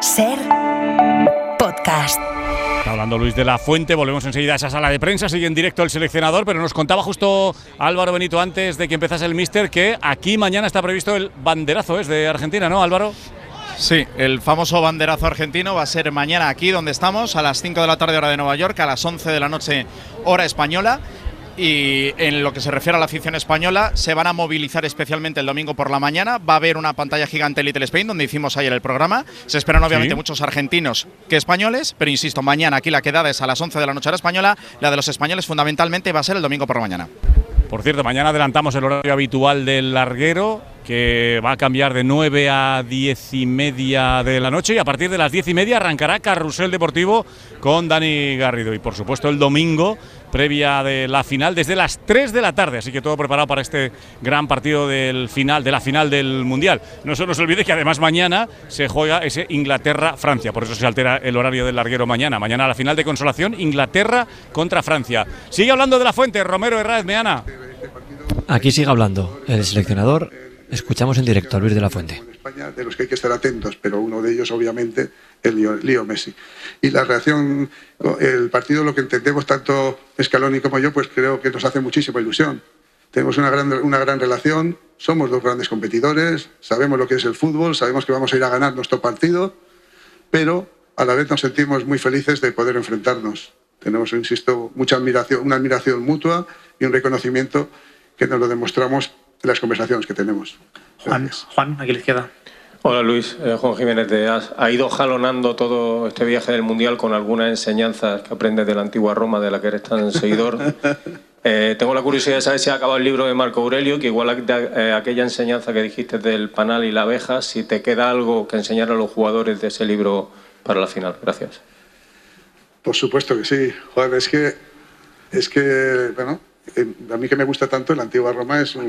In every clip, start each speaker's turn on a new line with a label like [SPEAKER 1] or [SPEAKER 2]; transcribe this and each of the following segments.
[SPEAKER 1] SER Podcast.
[SPEAKER 2] Está hablando Luis de la Fuente, volvemos enseguida a esa sala de prensa, sigue en directo el seleccionador, pero nos contaba justo Álvaro Benito antes de que empezase el míster que aquí mañana está previsto el banderazo, ¿es de Argentina, no, Álvaro?
[SPEAKER 3] Sí, el famoso banderazo argentino va a ser mañana aquí donde estamos, a las 5 de la tarde hora de Nueva York, a las 11 de la noche hora española. Y en lo que se refiere a la afición española, se van a movilizar especialmente el domingo por la mañana. Va a haber una pantalla gigante Little Spain, donde hicimos ayer el programa. Se esperan obviamente muchos argentinos que españoles, pero insisto, mañana aquí la quedada es a las 11 de la noche hora española. La de los españoles fundamentalmente va a ser el domingo por la mañana.
[SPEAKER 2] Por cierto, mañana adelantamos el horario habitual del larguero, que va a cambiar de 9 a 10:30 de la noche, y a partir de las 10:30 arrancará Carrusel Deportivo con Dani Garrido. Y por supuesto el domingo, previa de la final, desde las 3 de la tarde, así que todo preparado para este gran partido de la final del Mundial. No se nos olvide que además mañana se juega ese Inglaterra-Francia, por eso se altera el horario del larguero mañana. Mañana la final de consolación, Inglaterra contra Francia. Sigue hablando de la Fuente, Romero Herráez Meana.
[SPEAKER 4] Aquí sigue hablando el seleccionador. Escuchamos en directo a Luis de la Fuente.
[SPEAKER 5] España, de los que hay que estar atentos, pero uno de ellos obviamente el Leo Messi. Y la reacción, el partido, lo que entendemos tanto Scaloni como yo, pues creo que nos hace muchísima ilusión. Tenemos una gran relación, somos dos grandes competidores, sabemos lo que es el fútbol, sabemos que vamos a ir a ganar nuestro partido, pero a la vez nos sentimos muy felices de poder enfrentarnos. Tenemos, insisto, una admiración mutua y un reconocimiento que nos lo demostramos en las conversaciones que tenemos.
[SPEAKER 6] Juan, aquí a la izquierda.
[SPEAKER 7] Hola Luis, Juan Jiménez de AS. ¿Ha ido jalonando todo este viaje del Mundial con algunas enseñanzas que aprendes de la antigua Roma, de la que eres tan seguidor? Tengo la curiosidad de saber si ha acabado el libro de Marco Aurelio, que igual aquella enseñanza que dijiste del panal y la abeja, si te queda algo que enseñar a los jugadores de ese libro para la final. Gracias.
[SPEAKER 5] Por supuesto que sí, Juan, es que bueno, a mí que me gusta tanto la antigua Roma es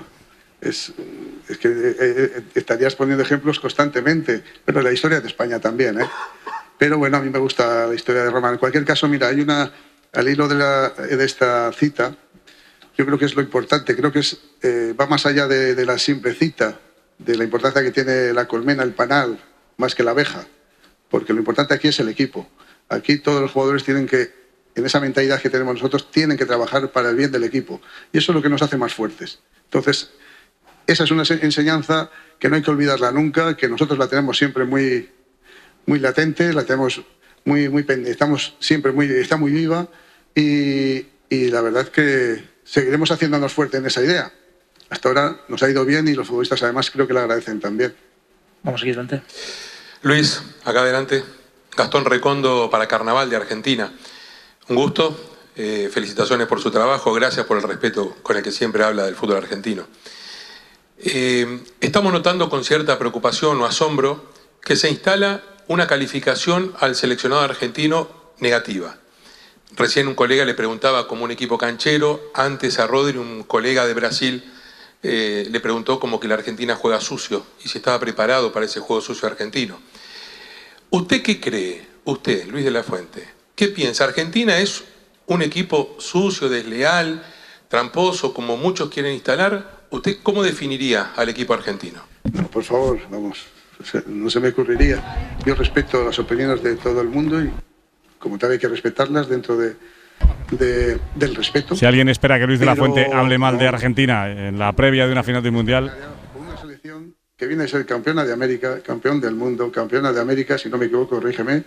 [SPEAKER 5] que estarías poniendo ejemplos constantemente, pero la historia de España también, ¿eh? Pero bueno, a mí me gusta la historia de Roma. En cualquier caso, mira, hay al hilo de esta cita, yo creo que es lo importante, creo que va más allá de la simple cita, de la importancia que tiene la colmena, el panal, más que la abeja, porque lo importante aquí es el equipo. Aquí todos los jugadores tienen que, en esa mentalidad que tenemos nosotros, tienen que trabajar para el bien del equipo. Y eso es lo que nos hace más fuertes. Entonces, esa es una enseñanza que no hay que olvidarla nunca, que nosotros la tenemos siempre muy, muy latente, la tenemos muy estamos siempre está muy viva y la verdad es que seguiremos haciéndonos fuerte en esa idea. Hasta ahora nos ha ido bien y los futbolistas además creo que la agradecen también.
[SPEAKER 6] Vamos aquí delante.
[SPEAKER 8] Luis, acá adelante. Gastón Recondo para Carnaval de Argentina. Un gusto, felicitaciones por su trabajo, gracias por el respeto con el que siempre habla del fútbol argentino. Estamos notando con cierta preocupación o asombro que se instala una calificación al seleccionado argentino negativa. Recién un colega le preguntaba como un equipo canchero, antes a Rodri, un colega de Brasil, le preguntó como que la Argentina juega sucio y si estaba preparado para ese juego sucio argentino. ¿Usted qué cree? Usted, Luis de la Fuente, ¿qué piensa? ¿Argentina es un equipo sucio, desleal, tramposo, como muchos quieren instalar? ¿Usted cómo definiría al equipo argentino?
[SPEAKER 5] No, por favor, vamos, no se me ocurriría. Yo respeto las opiniones de todo el mundo y como tal hay que respetarlas dentro del respeto.
[SPEAKER 2] Si alguien espera que Luis de la Fuente hable mal de Argentina en la previa de una final del Mundial...
[SPEAKER 5] Una selección que viene a ser campeona de América, campeón del mundo, campeona de América, si no me equivoco, corrígeme,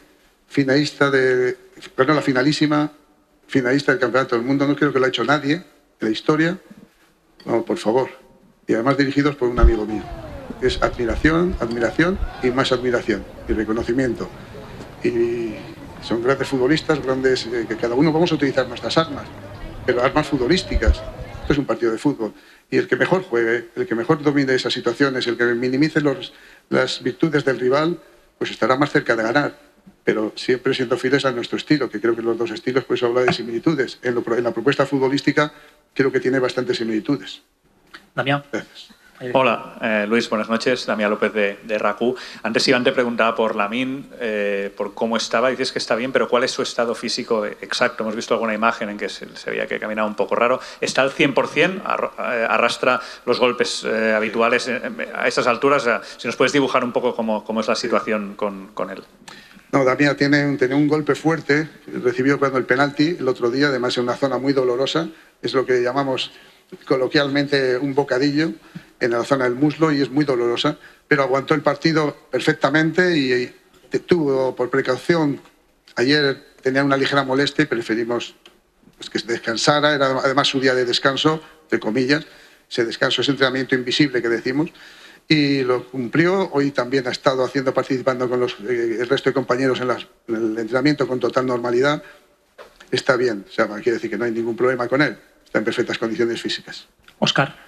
[SPEAKER 5] la finalísima, finalista del campeonato del mundo, no creo que lo ha hecho nadie en la historia. Vamos, por favor. Y además dirigidos por un amigo mío. Es admiración y más admiración y reconocimiento. Y son grandes futbolistas, que cada uno vamos a utilizar nuestras armas, pero armas futbolísticas. Esto es un partido de fútbol. Y el que mejor juegue, el que mejor domine esas situaciones, el que minimice las virtudes del rival, pues estará más cerca de ganar. Pero siempre siendo fieles a nuestro estilo, que creo que los dos estilos, pues habla de similitudes. En la propuesta futbolística creo que tiene bastantes similitudes.
[SPEAKER 6] Damián.
[SPEAKER 5] Gracias.
[SPEAKER 9] Hola, Luis, buenas noches. Damián López de RACU. Antes Iván te preguntaba por Lamine, por cómo estaba. Dices que está bien, pero ¿cuál es su estado físico exacto? Hemos visto alguna imagen en que se veía que caminaba un poco raro. ¿Está al 100%? ¿Arrastra los golpes habituales a estas alturas? Si nos puedes dibujar un poco cómo es la situación con él.
[SPEAKER 5] No, Damián tenía un golpe fuerte. Recibió cuando el penalti el otro día, además en una zona muy dolorosa. Es lo que llamamos coloquialmente un bocadillo en la zona del muslo y es muy dolorosa, pero aguantó el partido perfectamente y tuvo por precaución. Ayer tenía una ligera molestia y preferimos que descansara, era además su día de descanso, entre comillas, ese descanso, ese entrenamiento invisible que decimos, y lo cumplió. Hoy también ha estado participando con el resto de compañeros en el entrenamiento con total normalidad. Está bien, o sea, quiere decir que no hay ningún problema con él, está en perfectas condiciones físicas.
[SPEAKER 6] Óscar.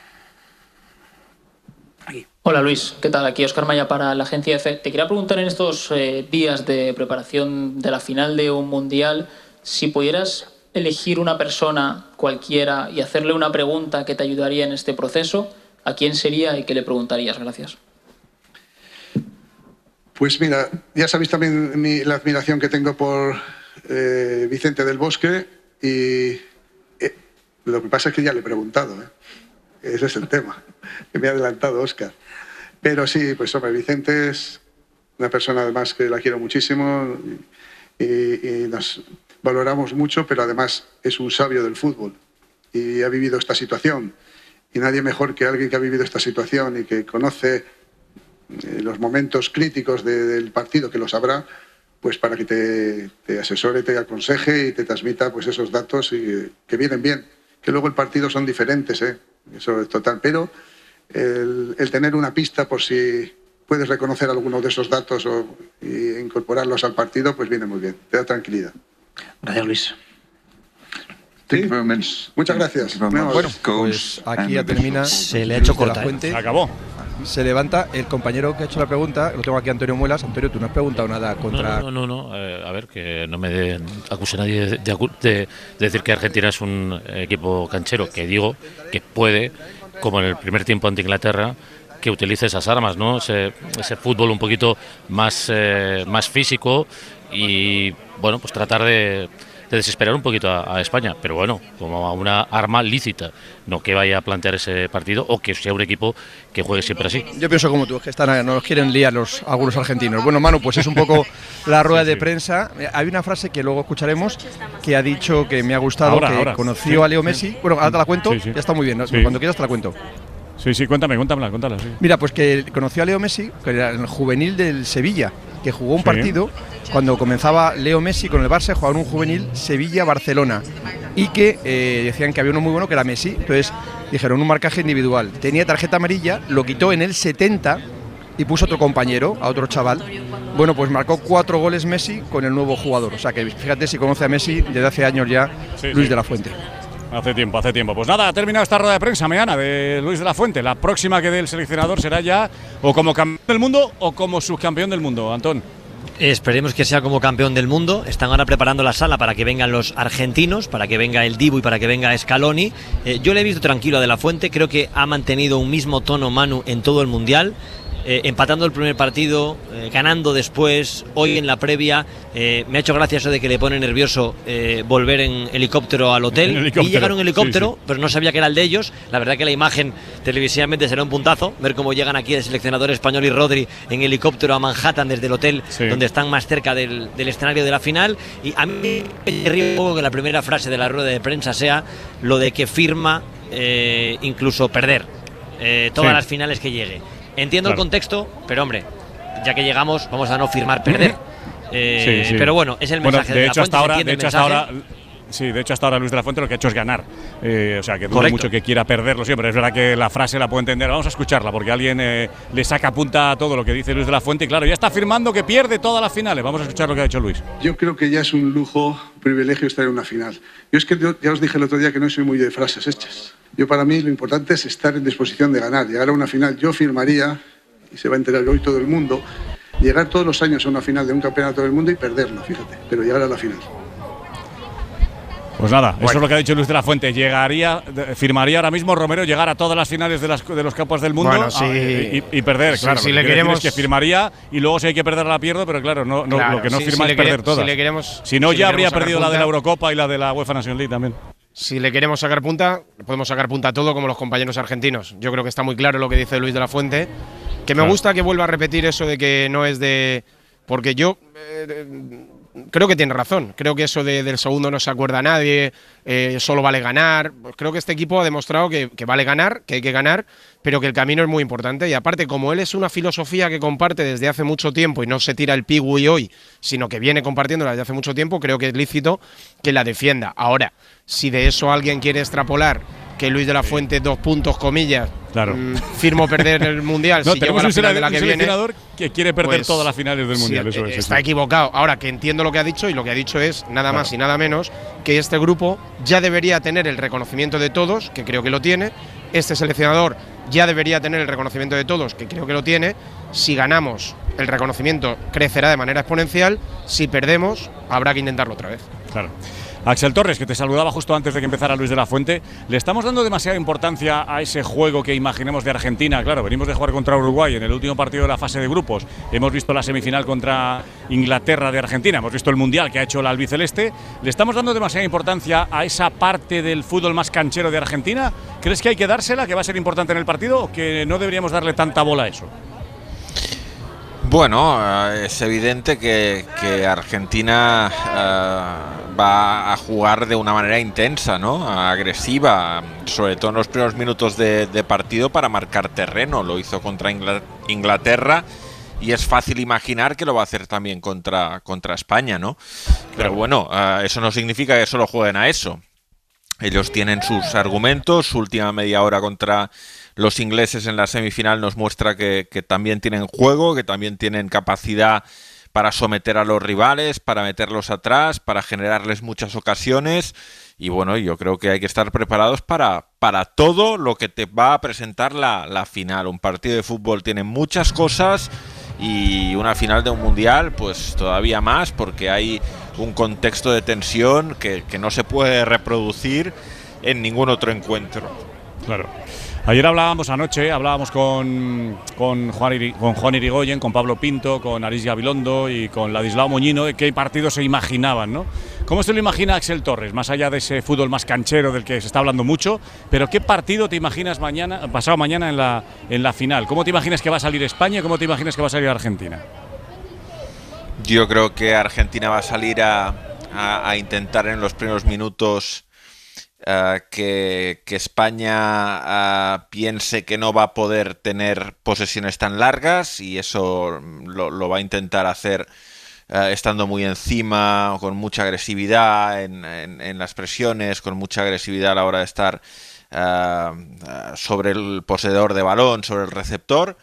[SPEAKER 10] Hola Luis, ¿qué tal? Aquí Óscar Maya para la agencia EFE. Te quería preguntar en estos días de preparación de la final de un mundial, si pudieras elegir una persona cualquiera y hacerle una pregunta que te ayudaría en este proceso, ¿a quién sería y qué le preguntarías? Gracias.
[SPEAKER 5] Pues mira, ya sabéis también la admiración que tengo por Vicente del Bosque y lo que pasa es que ya le he preguntado, Ese es el tema, que me ha adelantado Óscar. Pero sí, pues hombre, Vicente es una persona además que la quiero muchísimo y nos valoramos mucho, pero además es un sabio del fútbol y ha vivido esta situación. Y nadie mejor que alguien que ha vivido esta situación y que conoce los momentos críticos del partido, que lo sabrá, pues para que te asesore, te aconseje y te transmita pues esos datos y que vienen bien. Que luego el partido son diferentes, eso es total, pero el tener una pista por si puedes reconocer alguno de esos datos y incorporarlos al partido, pues viene muy bien, te da tranquilidad.
[SPEAKER 6] Gracias, Luis.
[SPEAKER 5] Sí, muchas gracias.
[SPEAKER 11] Bueno, pues aquí ya termina.
[SPEAKER 4] Se le ha hecho corta.
[SPEAKER 2] Se acabó.
[SPEAKER 11] Se levanta el compañero que ha hecho la pregunta, lo tengo aquí, Antonio Muelas. Antonio, tú no has preguntado nada contra...
[SPEAKER 12] No. A ver, que no me acuse nadie de decir que Argentina es un equipo canchero, que digo que puede, como en el primer tiempo ante Inglaterra, que utilice esas armas, ¿no? Ese fútbol un poquito más físico y, bueno, pues tratar de desesperar un poquito a España, pero bueno, como a una arma lícita, no que vaya a plantear ese partido o que sea un equipo que juegue siempre así.
[SPEAKER 11] Yo pienso como tú, es que nos quieren liar algunos argentinos. Bueno, Manu, pues es un poco la rueda de prensa. Hay una frase que luego escucharemos que ha dicho que me ha gustado, que conoció a Leo Messi. Bueno, ahora te la cuento, ya está muy bien, ¿no? Cuando quieras te la cuento.
[SPEAKER 2] Sí, cuéntala. Sí.
[SPEAKER 11] Mira, pues que conoció a Leo Messi, que era el juvenil del Sevilla, que jugó un partido cuando comenzaba Leo Messi con el Barça, jugaban un juvenil Sevilla-Barcelona y que decían que había uno muy bueno que era Messi. Entonces dijeron un marcaje individual, tenía tarjeta amarilla, lo quitó en el 70 y puso otro compañero, a otro chaval. Bueno, pues marcó 4 goles Messi con el nuevo jugador, o sea que fíjate si conoce a Messi desde hace años ya, Luis de la Fuente.
[SPEAKER 2] Hace tiempo. Pues nada, ha terminado esta rueda de prensa mañana de Luis de la Fuente. La próxima que dé el seleccionador será ya o como campeón del mundo o como subcampeón del mundo, Antón.
[SPEAKER 4] Esperemos que sea como campeón del mundo. Están ahora preparando la sala para que vengan los argentinos, para que venga el Dibu y para que venga Scaloni. Yo le he visto tranquilo a De la Fuente, creo que ha mantenido un mismo tono Manu en todo el Mundial. Empatando el primer partido, ganando después, hoy en la previa, me ha hecho gracia eso de que le pone nervioso volver en helicóptero al hotel. Y llegaron en helicóptero, pero no sabía que era el de ellos. La verdad que la imagen televisivamente será un puntazo, ver cómo llegan aquí el seleccionador español y Rodri en helicóptero a Manhattan desde el hotel donde están más cerca del escenario de la final. Y a mí me ríe un poco que la primera frase de la rueda de prensa sea lo de que firma incluso perder todas las finales que llegue. Entiendo el contexto, pero hombre, ya que llegamos, vamos a no firmar perder. Pero bueno, es el mensaje de la Fuente.
[SPEAKER 2] De hecho, hasta ahora Luis de la Fuente lo que ha hecho es ganar. O sea, que dudo mucho que quiera perderlo siempre. Es verdad que la frase la puedo entender. Vamos a escucharla porque alguien le saca punta a todo lo que dice Luis de la Fuente. Y claro, ya está afirmando que pierde todas las finales. Vamos a escuchar lo que ha dicho Luis.
[SPEAKER 5] Yo creo que ya es un lujo, un privilegio estar en una final. Yo es que ya os dije el otro día que no soy muy de frases hechas. Yo para mí lo importante es estar en disposición de ganar. Llegar a una final, yo firmaría, y se va a enterar hoy todo el mundo, llegar todos los años a una final de un campeonato del mundo y perderlo, fíjate, pero llegar a la final.
[SPEAKER 2] Pues nada, eso es lo que ha dicho Luis de la Fuente. Firmaría ahora mismo Romero llegar a todas las finales de los Copas del Mundo y perder, claro.
[SPEAKER 13] Si le queremos,
[SPEAKER 2] que firmaría y luego si hay que perderla la pierdo, pero claro, lo que no firma es perder todas. Si no, ya habría perdido la de la Eurocopa y la de la UEFA Nations League también.
[SPEAKER 13] Si le queremos sacar punta, podemos sacar punta a todo como los compañeros argentinos. Yo creo que está muy claro lo que dice Luis de la Fuente. Que me gusta que vuelva a repetir eso de que no es de… Porque yo… creo que tiene razón. Creo que eso del segundo no se acuerda a nadie, solo vale ganar. Creo que este equipo ha demostrado que vale ganar, que hay que ganar, pero que el camino es muy importante. Y aparte, como él es una filosofía que comparte desde hace mucho tiempo y no se tira el pigui hoy, sino que viene compartiéndola desde hace mucho tiempo, creo que es lícito que la defienda. Ahora, si de eso alguien quiere extrapolar que Luis de la Fuente, 2 puntos, comillas, firmo perder el Mundial si llego a la final de la que viene…
[SPEAKER 2] seleccionador que quiere perder
[SPEAKER 13] pues,
[SPEAKER 2] todas las finales del Mundial. Eso es,
[SPEAKER 13] está equivocado. Ahora, que entiendo lo que ha dicho, y lo que ha dicho es nada más y nada menos que este grupo ya debería tener el reconocimiento de todos, que creo que lo tiene. Este seleccionador ya debería tener el reconocimiento de todos, que creo que lo tiene. Si ganamos, el reconocimiento crecerá de manera exponencial. Si perdemos, habrá que intentarlo otra vez.
[SPEAKER 2] Claro. Axel Torres, que te saludaba justo antes de que empezara Luis de la Fuente, ¿le estamos dando demasiada importancia a ese juego que imaginemos de Argentina? Claro, venimos de jugar contra Uruguay en el último partido de la fase de grupos, hemos visto la semifinal contra Inglaterra de Argentina, hemos visto el Mundial que ha hecho la albiceleste. ¿Le estamos dando demasiada importancia a esa parte del fútbol más canchero de Argentina? ¿Crees que hay que dársela, que va a ser importante en el partido, o que no deberíamos darle tanta bola a eso?
[SPEAKER 14] Bueno, es evidente que Argentina va a jugar de una manera intensa, ¿no? Agresiva, sobre todo en los primeros minutos de partido para marcar terreno. Lo hizo contra Inglaterra y es fácil imaginar que lo va a hacer también contra España, ¿no? Pero bueno, eso no significa que solo jueguen a eso. Ellos tienen sus argumentos. Su última media hora contra los ingleses en la semifinal nos muestra que también tienen juego, que también tienen capacidad para someter a los rivales, para meterlos atrás, para generarles muchas ocasiones. Y bueno, yo creo que hay que estar preparados para todo lo que te va a presentar la final. Un partido de fútbol tiene muchas cosas y una final de un mundial pues todavía más, porque hay un contexto de tensión que no se puede reproducir en ningún otro encuentro.
[SPEAKER 2] Claro. Ayer hablábamos con Juan Irigoyen, con Pablo Pinto, con Aris Gabilondo y con Ladislao Moñino de qué partidos se imaginaban, ¿no? ¿Cómo se lo imagina Axel Torres? Más allá de ese fútbol más canchero del que se está hablando mucho, pero ¿qué partido te imaginas pasado mañana en la final? ¿Cómo te imaginas que va a salir España y cómo te imaginas que va a salir Argentina?
[SPEAKER 14] Yo creo que Argentina va a salir a intentar en los primeros minutos que España piense que no va a poder tener posesiones tan largas, y eso lo va a intentar hacer estando muy encima, con mucha agresividad en las presiones, con mucha agresividad a la hora de estar sobre el poseedor de balón, sobre el receptor.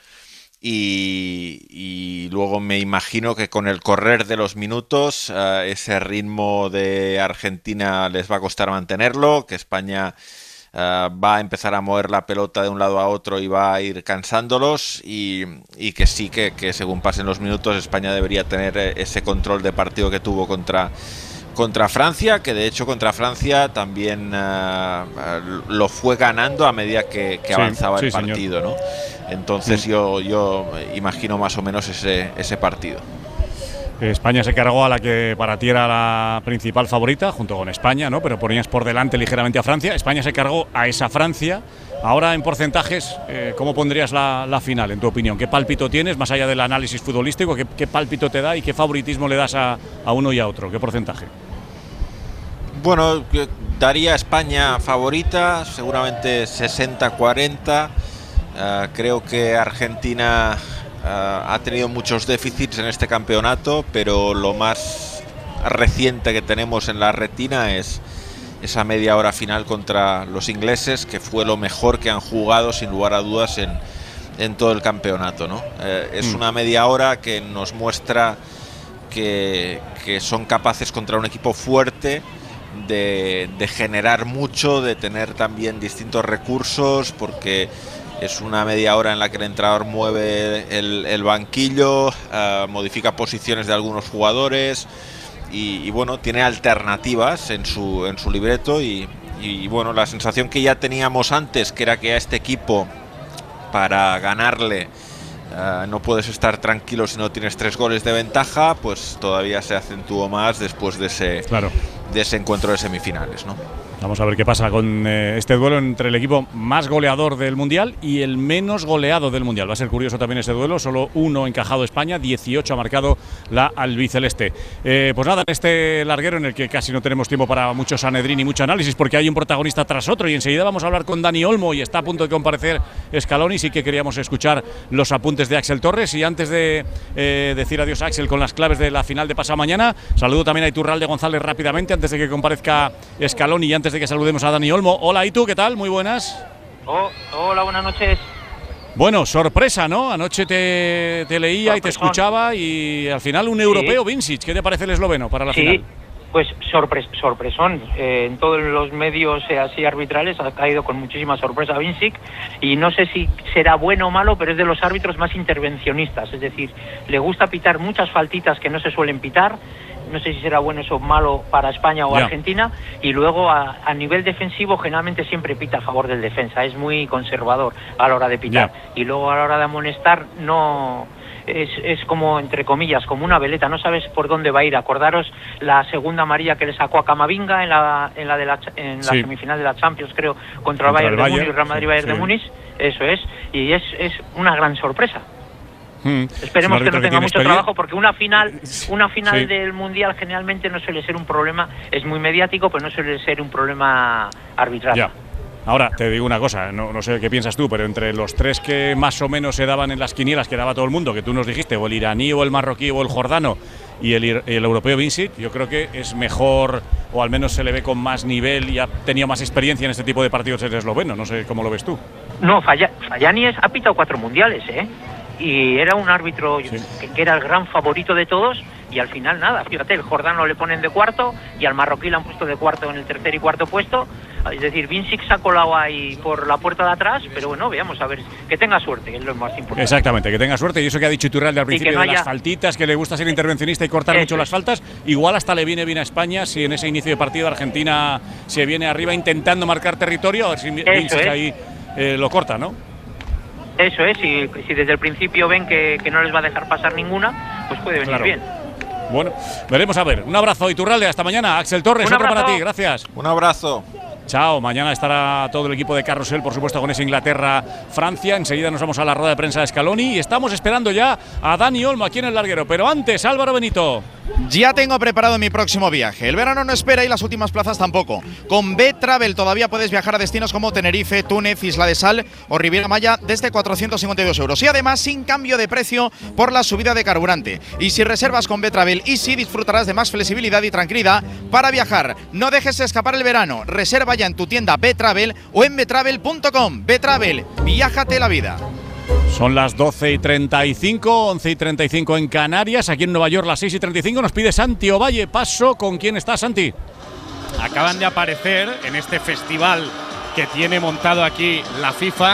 [SPEAKER 14] Y luego me imagino que con el correr de los minutos ese ritmo de Argentina les va a costar mantenerlo, que España va a empezar a mover la pelota de un lado a otro y va a ir cansándolos, y que sí que según pasen los minutos España debería tener ese control de partido que tuvo contra Francia, que de hecho contra Francia también lo fue ganando a medida que avanzaba el partido, ¿no? Entonces yo imagino más o menos ese partido.
[SPEAKER 2] España se cargó a la que para ti era la principal favorita, junto con España, ¿no? Pero ponías por delante ligeramente a Francia. España se cargó a esa Francia. Ahora, en porcentajes, ¿cómo pondrías la final, en tu opinión? ¿Qué pálpito tienes, más allá del análisis futbolístico? ¿Qué pálpito te da y qué favoritismo le das a uno y a otro? ¿Qué porcentaje?
[SPEAKER 14] Bueno, daría a España favorita, seguramente 60-40. Creo que Argentina ha tenido muchos déficits en este campeonato, pero lo más reciente que tenemos en la retina es esa media hora final contra los ingleses, que fue lo mejor que han jugado sin lugar a dudas en todo el campeonato, ¿no? Es una media hora que nos muestra que son capaces contra un equipo fuerte de generar mucho, de tener también distintos recursos, porque es una media hora en la que el entrenador mueve el banquillo, modifica posiciones de algunos jugadores, y bueno, tiene alternativas en su libreto y bueno, la sensación que ya teníamos antes, que era que a este equipo para ganarle no puedes estar tranquilo si no tienes 3 goles de ventaja, pues todavía se acentuó más después de ese encuentro de semifinales, ¿no?
[SPEAKER 2] Vamos a ver qué pasa con este duelo entre el equipo más goleador del Mundial y el menos goleado del Mundial. Va a ser curioso también ese duelo, solo 1 encajado España, 18 ha marcado la albiceleste. Pues nada, en este larguero en el que casi no tenemos tiempo para mucho Sanedrín y mucho análisis, porque hay un protagonista tras otro, y enseguida vamos a hablar con Dani Olmo y está a punto de comparecer Scaloni. Sí que queríamos escuchar los apuntes de Axel Torres, y antes de decir adiós a Axel con las claves de la final de pasado mañana, saludo también a Iturralde González rápidamente antes de que comparezca Scaloni y antes de que saludemos a Dani Olmo. Hola, Itu, ¿qué tal? Muy buenas.
[SPEAKER 15] Hola, buenas noches.
[SPEAKER 2] Bueno, sorpresa, ¿no? Anoche te leía y te escuchaba, y al final un europeo, Vincic. ¿Qué te parece el esloveno para la final?
[SPEAKER 15] Pues sorpresón. En todos los medios así arbitrales ha caído con muchísima sorpresa Vincic, y no sé si será bueno o malo, pero es de los árbitros más intervencionistas. Es decir, le gusta pitar muchas faltitas que no se suelen pitar. No sé si será bueno eso o malo para España o Argentina. Y luego a nivel defensivo generalmente siempre pita a favor del defensa. Es muy conservador a la hora de pitar. Y luego a la hora de amonestar no... Es como, entre comillas, como una veleta, no sabes por dónde va a ir. Acordaros la segunda amarilla que le sacó a Camavinga en la semifinal de la Champions, creo, contra el Bayern de Múnich, Real Madrid-Bayern de Múnich. Eso es, y es una gran sorpresa. Esperemos que no tenga mucho trabajo, porque una final del Mundial generalmente no suele ser un problema, es muy mediático, pero no suele ser un problema arbitral.
[SPEAKER 2] Ahora, te digo una cosa, no sé qué piensas tú, pero entre los 3 que más o menos se daban en las quinielas que daba todo el mundo, que tú nos dijiste, o el iraní, o el marroquí, o el jordano, y el europeo Vincic, yo creo que es mejor, o al menos se le ve con más nivel y ha tenido más experiencia en este tipo de partidos el esloveno. No sé cómo lo ves tú.
[SPEAKER 15] No, Fayani ha pitado 4 mundiales, y era un árbitro que era el gran favorito de todos, y al final nada, fíjate, el jordano le ponen de cuarto y al marroquí le han puesto de cuarto en el tercer y cuarto puesto. Es decir, Vincic se ha colado ahí por la puerta de atrás, pero bueno, veamos, a ver, que tenga suerte, que es lo más importante.
[SPEAKER 2] Exactamente, que tenga suerte, y eso que ha dicho Iturralde al principio de las faltitas, que le gusta ser intervencionista y cortar mucho las faltas, igual hasta le viene bien a España si en ese inicio de partido Argentina se viene arriba intentando marcar territorio, a ver si Vincic ahí lo corta, ¿no?
[SPEAKER 15] Eso es, si desde el principio ven que no les va a dejar pasar ninguna, pues puede venir bien.
[SPEAKER 2] Bueno, veremos a ver. Un abrazo, Iturralde, hasta mañana. Axel Torres, otro para ti, gracias.
[SPEAKER 14] Un abrazo.
[SPEAKER 2] Chao, mañana estará todo el equipo de Carrusel, por supuesto, con ese Inglaterra-Francia. Enseguida nos vamos a la rueda de prensa de Scaloni y estamos esperando ya a Dani Olmo aquí en el larguero. Pero antes, Álvaro Benito.
[SPEAKER 3] Ya tengo preparado mi próximo viaje. El verano no espera y las últimas plazas tampoco. Con B-Travel todavía puedes viajar a destinos como Tenerife, Túnez, Isla de Sal o Riviera Maya desde 452 euros. Y además sin cambio de precio por la subida de carburante. Y si reservas con B-Travel Easy disfrutarás de más flexibilidad y tranquilidad para viajar. No dejes escapar el verano. Reserva ya en tu tienda B-Travel o en betravel.com. B-Travel, viájate la vida.
[SPEAKER 2] Son las 12:35, 11:35 en Canarias, aquí en Nueva York las 6:35. Nos pide Santi Ovalle paso. ¿Con quién está, Santi?
[SPEAKER 16] Acaban de aparecer en este festival que tiene montado aquí la FIFA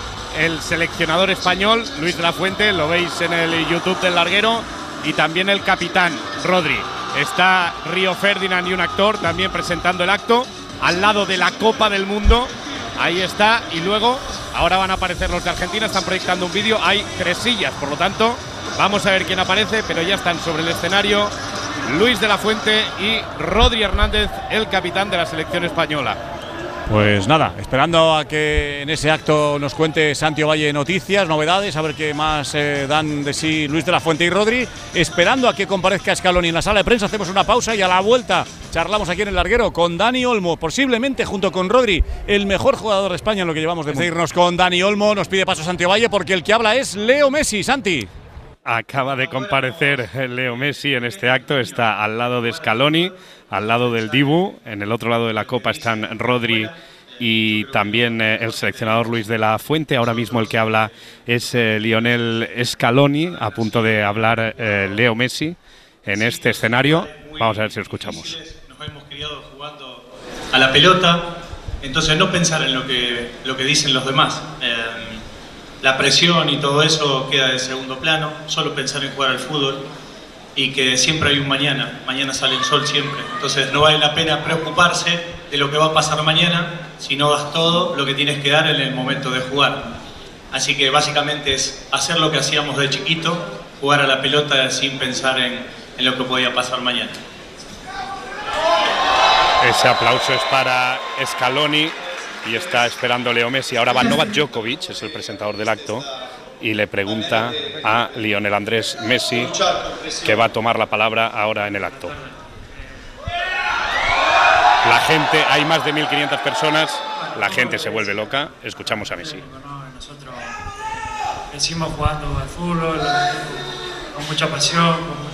[SPEAKER 16] el seleccionador español Luis de la Fuente, lo veis en el YouTube del larguero, y también el capitán Rodri. Está Río Ferdinand y un actor también presentando el acto al lado de la Copa del Mundo. Ahí está, y luego ahora van a aparecer los de Argentina, están proyectando un vídeo, hay 3 sillas, por lo tanto vamos a ver quién aparece, pero ya están sobre el escenario Luis de la Fuente y Rodri Hernández, el capitán de la selección española.
[SPEAKER 2] Pues nada, esperando a que en ese acto nos cuente Santi Ovalle noticias, novedades, a ver qué más dan de sí Luis de la Fuente y Rodri. Esperando a que comparezca Scaloni en la sala de prensa, hacemos una pausa y a la vuelta charlamos aquí en el larguero con Dani Olmo, posiblemente junto con Rodri, el mejor jugador de España en lo que llevamos de irnos con Dani Olmo. Nos pide paso Santi Ovalle porque el que habla es Leo Messi. Santi.
[SPEAKER 16] Acaba de comparecer Leo Messi en este acto, está al lado de Scaloni, al lado del Dibu, en el otro lado de la copa están Rodri y también el seleccionador Luis de la Fuente. Ahora mismo el que habla es Lionel Scaloni, a punto de hablar Leo Messi en este escenario. Vamos a ver si lo escuchamos.
[SPEAKER 17] Nos hemos criado jugando a la pelota, entonces no pensar en lo que dicen los demás. La presión y todo eso queda de segundo plano, solo pensar en jugar al fútbol. y que siempre hay un mañana. Mañana sale el sol siempre. Entonces no vale la pena preocuparse de lo que va a pasar mañana si no das todo lo que tienes que dar en el momento de jugar. Así que básicamente es hacer lo que hacíamos de chiquito, jugar a la pelota sin pensar en lo que podía pasar mañana.
[SPEAKER 16] Ese aplauso es para Scaloni y está esperando Leo Messi. Ahora va Novak Djokovic, es el presentador del acto, y le pregunta a Lionel Andrés Messi, que va a tomar la palabra ahora en el acto. La gente, hay más de 1.500 personas, la gente se vuelve loca. Escuchamos a Messi.
[SPEAKER 18] Nosotros crecimos jugando al fútbol con mucha pasión, con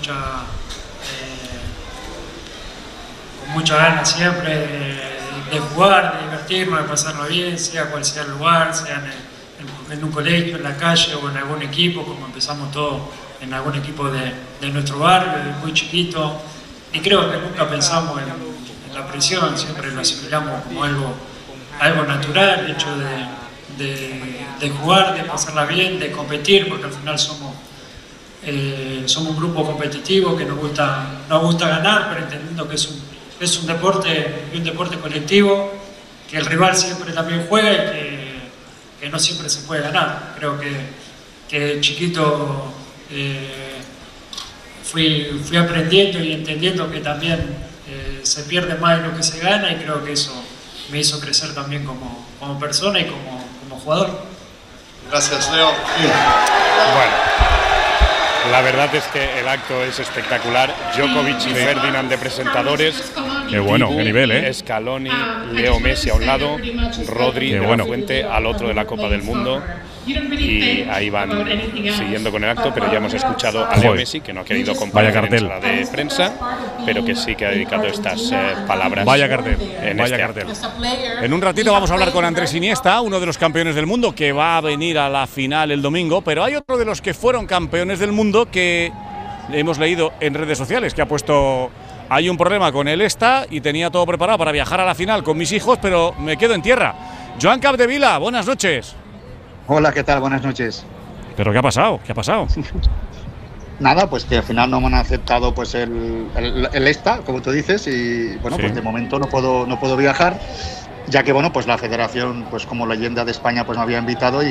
[SPEAKER 18] mucha ganas siempre de jugar, de divertirnos, de pasarlo bien, sea cual sea el lugar, sea en un colegio, en la calle o en algún equipo, como empezamos todos en algún equipo de nuestro barrio, de muy chiquito. Y creo que nunca pensamos en la presión, siempre lo asimilamos como algo natural, el hecho de jugar, de pasarla bien, de competir, porque al final somos un grupo competitivo que nos gusta ganar, pero entendiendo que es un deporte y un deporte colectivo, que el rival siempre también juega y que no siempre se puede ganar. Creo que chiquito fui aprendiendo y entendiendo que también se pierde más de lo que se gana, y creo que eso me hizo crecer también como persona y como jugador.
[SPEAKER 19] Gracias, Leo.
[SPEAKER 16] Bueno, la verdad es que el acto es espectacular. Djokovic y Ferdinand de presentadores.
[SPEAKER 2] Qué bueno, qué nivel, ¿eh?
[SPEAKER 16] Scaloni, Leo Messi a un lado, Rodri de la Fuente al otro de la Copa del Mundo. Y ahí van siguiendo con el acto, pero ya hemos escuchado a Leo Messi, que no ha querido comparecer en sala de prensa, pero que sí que ha dedicado estas palabras.
[SPEAKER 2] Vaya cartel, vaya
[SPEAKER 16] este
[SPEAKER 2] cartel. En un ratito vamos a hablar con Andrés Iniesta, uno de los campeones del mundo, que va a venir a la final el domingo, pero hay otro de los que fueron campeones del mundo que hemos leído en redes sociales, que ha puesto: hay un problema con el ESTA y tenía todo preparado para viajar a la final con mis hijos, pero me quedo en tierra. Joan Capdevila, buenas noches.
[SPEAKER 20] Hola, ¿qué tal? Buenas noches.
[SPEAKER 2] ¿Pero qué ha pasado? ¿Qué ha pasado?
[SPEAKER 20] Nada, pues que al final no me han aceptado pues el ESTA, como tú dices, y bueno,
[SPEAKER 2] Sí.
[SPEAKER 20] pues de momento no puedo viajar, ya que bueno, pues la federación, pues como leyenda de España, pues me había invitado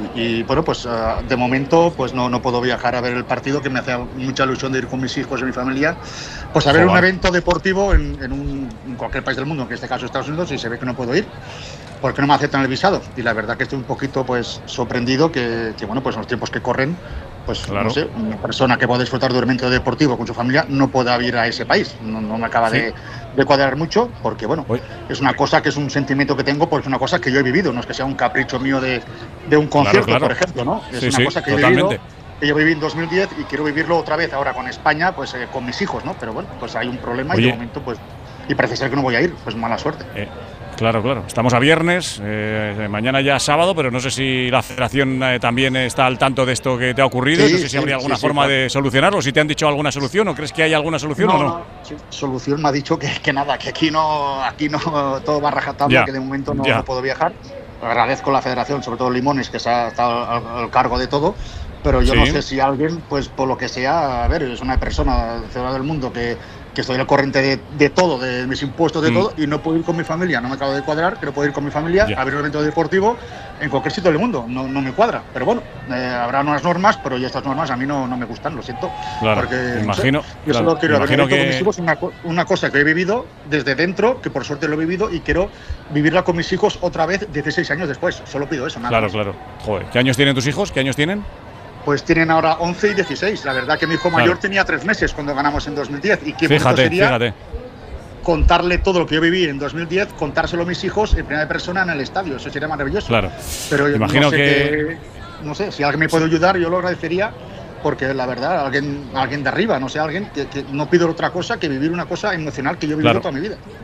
[SPEAKER 20] y bueno, pues de momento pues no puedo viajar a ver el partido, que me hace mucha ilusión de ir con mis hijos y mi familia, pues a ver un evento deportivo en cualquier país del mundo, en este caso Estados Unidos, y se ve que no puedo ir porque no me aceptan el visado. Y la verdad que estoy un poquito pues sorprendido que bueno, pues en los tiempos que corren, pues
[SPEAKER 2] Claro.
[SPEAKER 20] no sé, una persona que pueda disfrutar de un evento deportivo con su familia no pueda ir a ese país. No me acaba
[SPEAKER 2] Sí.
[SPEAKER 20] de cuadrar mucho, porque bueno, es una cosa que es un sentimiento que tengo, pues es una cosa que yo he vivido, no es que sea un capricho mío de un concierto,
[SPEAKER 2] claro.
[SPEAKER 20] por ejemplo, ¿no? Es
[SPEAKER 2] Sí,
[SPEAKER 20] una
[SPEAKER 2] sí,
[SPEAKER 20] cosa que he
[SPEAKER 2] totalmente.
[SPEAKER 20] vivido, que yo viví en 2010 y quiero vivirlo otra vez ahora con España, pues con mis hijos, ¿no? Pero bueno, pues hay un problema y
[SPEAKER 2] Oye.
[SPEAKER 20] de momento pues, y parece ser que no voy a ir, pues mala suerte.
[SPEAKER 2] Claro. Estamos a viernes, mañana ya sábado, pero no sé si la federación también está al tanto de esto que te ha ocurrido.
[SPEAKER 20] Sí,
[SPEAKER 2] No sé si
[SPEAKER 20] sí,
[SPEAKER 2] habría alguna
[SPEAKER 20] sí,
[SPEAKER 2] forma
[SPEAKER 20] claro.
[SPEAKER 2] de solucionarlo, si te han dicho alguna solución o crees que hay alguna solución o no.
[SPEAKER 20] Sí, solución me ha dicho que nada, que aquí no todo va rajatabla,
[SPEAKER 2] Ya,
[SPEAKER 20] que de momento
[SPEAKER 2] ya.
[SPEAKER 20] no puedo viajar. Agradezco a la federación, sobre todo Limones, que se ha estado al cargo de todo, pero yo
[SPEAKER 2] Sí.
[SPEAKER 20] no sé si alguien, pues por lo que sea, a ver, es una persona ciudadana del mundo que estoy al corriente de todo, de mis impuestos, de todo, y no puedo ir con mi familia, no me acabo de cuadrar, pero puedo ir con mi familia
[SPEAKER 2] Ya.
[SPEAKER 20] a ver un evento deportivo en cualquier sitio del mundo, no me cuadra, pero bueno, habrá unas normas, pero ya estas normas a mí no me gustan, lo siento.
[SPEAKER 2] Claro,
[SPEAKER 20] porque,
[SPEAKER 2] me
[SPEAKER 20] no sé,
[SPEAKER 2] imagino,
[SPEAKER 20] yo
[SPEAKER 2] claro,
[SPEAKER 20] solo quiero
[SPEAKER 2] me
[SPEAKER 20] ver un
[SPEAKER 2] imagino
[SPEAKER 20] evento con
[SPEAKER 2] que-
[SPEAKER 20] mis hijos, una cosa que he vivido desde dentro, que por suerte lo he vivido, y quiero vivirla con mis hijos otra vez 16 años después, solo pido eso, nada más.
[SPEAKER 2] Claro. Joder, ¿qué años tienen tus hijos? ¿Qué años tienen?
[SPEAKER 20] Pues tienen ahora 11 y 16. La verdad que mi hijo
[SPEAKER 2] Claro.
[SPEAKER 20] mayor tenía 3 meses cuando ganamos en 2010. Y qué bonito
[SPEAKER 2] Fíjate,
[SPEAKER 20] sería
[SPEAKER 2] fíjate.
[SPEAKER 20] contarle todo lo que yo viví en 2010, contárselo a mis hijos en primera persona en el estadio. Eso sería maravilloso.
[SPEAKER 2] Claro.
[SPEAKER 20] Pero yo
[SPEAKER 2] Imagino
[SPEAKER 20] no sé
[SPEAKER 2] que-
[SPEAKER 20] no sé, si alguien me puede ayudar, yo lo agradecería, porque la verdad, alguien de arriba, no sé, alguien que no pido otra cosa que vivir una cosa emocional que yo he vivido
[SPEAKER 2] Claro.
[SPEAKER 20] toda mi vida.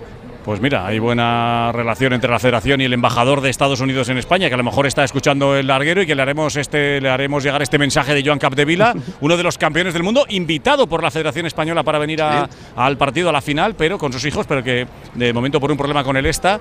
[SPEAKER 2] Pues mira, hay buena relación entre la Federación y el embajador de Estados Unidos en España, que a lo mejor está escuchando el larguero y que le haremos llegar este mensaje de Joan Capdevila, uno de los campeones del mundo, invitado por la Federación Española para venir al partido, a la final, pero con sus hijos, pero que de momento por un problema con el ESTA